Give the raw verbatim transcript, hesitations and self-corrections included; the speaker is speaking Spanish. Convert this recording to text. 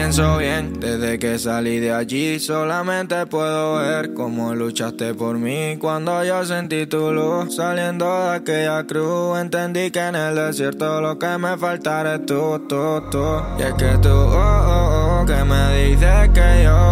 pienso bien, desde que salí de allí solamente puedo ver cómo luchaste por mí. Cuando yo sentí tu luz saliendo de aquella cruz, entendí que en el desierto lo que me falta eres tú, tú, tú. Y es que tú, oh, oh, oh, que me dices que yo